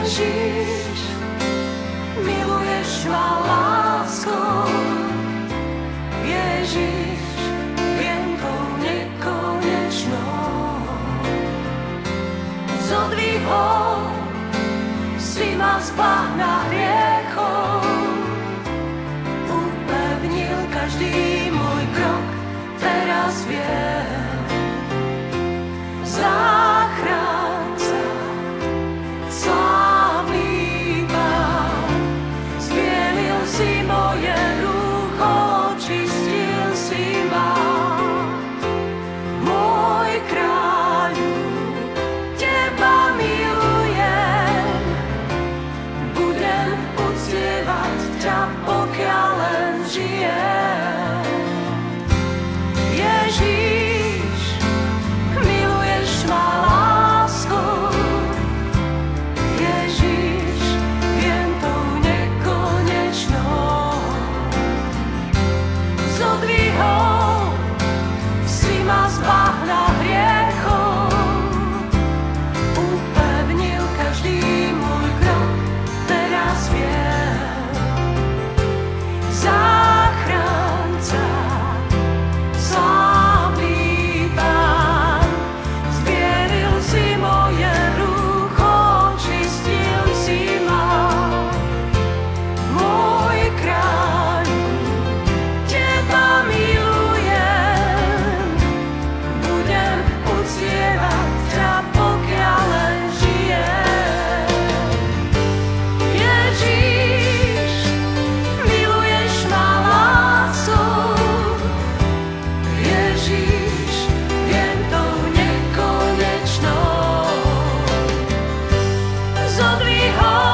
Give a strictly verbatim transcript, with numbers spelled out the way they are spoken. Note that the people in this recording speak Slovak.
Ježiš, miluješ ma láskou. Ježiš, viem tou nekonečnou. Zodvihol si ma z bahna hriechov, upevnil každý môj krok, teraz viem. Záchranca, slávny Pán, zbielil si moje rúcho, očistil si ma. Môj kráľu, teba milujem, budem uctievať ťa, pokiaľ len žijem. Ježiš, miluješ ma láskou. Ježiš, viem tou nekonečnou. Zodvihol si ma z bahna hriechov, upevnil každý môj krok, teraz viem. Záchranca, slávny Pán, zbielil si moje rúcho, očistil si ma. Môj kráľu, teba milujem, budem uctievať ťa, pokiaľ len žijem. Ježiš, miluješ ma láskou. Ježiš, viem tou nekonečnou. Zodvihol